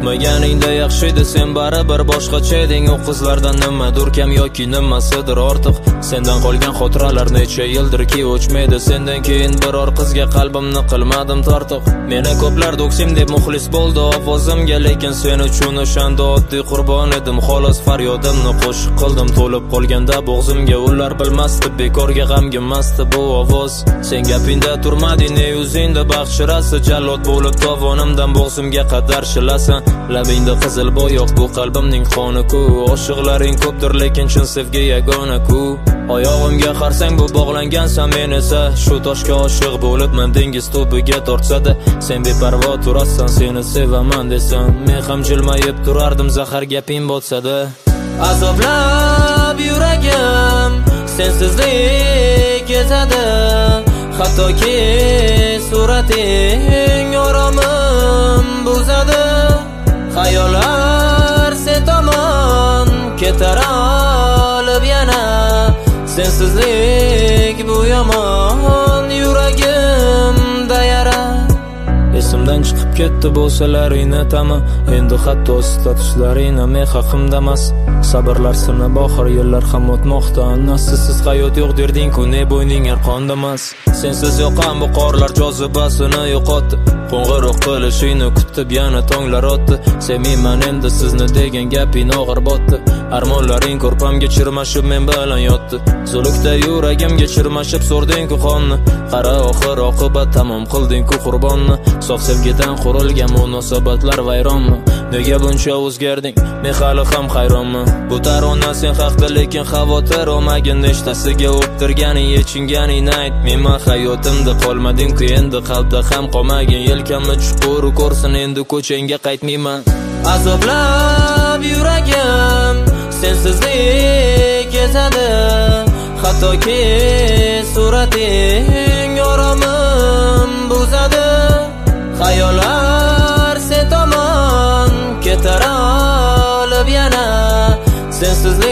Bo'lmaganingda yaxshi edi, sen baribir boshqacha eding. U qizlardan nimadir kam yoki nimasidir ortiq. Sendan qolgan xotiralar necha yildirki o'chmaydi. Sendan keyin biror qizga qalbimni qilmadim tortiq. Meni ko'plar do'ksim deb muxlis bo'ldi ovozimga, lekin sen uchun o'shanda oddiy qurbon edim. Xolos faryodimni qo'shiq qildim, to'lib qolganda bo'g'zimga. Ular bilmasdi, bekorga g'amginmasdi bu ovoz. Sen gapingda turmading, ne yuzingda baxt shirasi. Jallod bo'lib tovonimdan bo'g'zimga qadar shilasan. Labingda qizil bo'yoq, bu qalbimning qoni-ku. Oshiqlaring ko'pdir, lekin chin sevgi yagona-ku. Oyog'imga qarsang bu bog'langansan, men esa shu toshga oshiq bo'libman. Dengiz tubiga tortsada sen beparvo turasan, seni sevaman desam. Men ham jilmayib turardim, zahar gaping bo'lsa-da. Azoblab yuragim sensizlik kezadi, hattoki surating oromim buzadi. Xayollar sen tomon ketar olib yana. Sensizlik bu yomon, yuragimda yara. Esimdan chiqib ketdi bo'lsalaringni tama. Endi hatto statuslaringni men haqimdamas. Sabrlar sinib oxir yillar ham o'tmoqda. Nasisiz hayot yo'q derding-ku, ne bo'yning arqondamas. Sensiz yoqqan bu qorlar jozibasini yo'qotdi. Qo'ng'iroq qilishingni kutib yana tonglar o'tdi. Sevmayman endi sizni degan gaping og'ir botdi. Armonlaring ko'rpamga chirmashib men bilan yotdi. Zulukda yuragimga chirmashib so'rding-ku qonni. Qara oxir oqibat tamom qilding-ku qurbonni. Sof sevgidan qurilgan munosabatlar vayronmi? Nega buncha o'zgarding? Men hali ham hayronman. Bu tarona sen haqda, lekin xavotir olmagin. Nechtasiga o'ptirganing, yechinganingni aytmayman. Hayotimda qolmading-ku endi, qalbda ham qolmagin. Yelkamni chuqur ko'rsin, endi ko'changga qaytmayman. Azoblab yuragim sensizlik kezadi, hattoki surating oromim buzadi. Xayollar sen tomon ketar olib yana. Sensizlik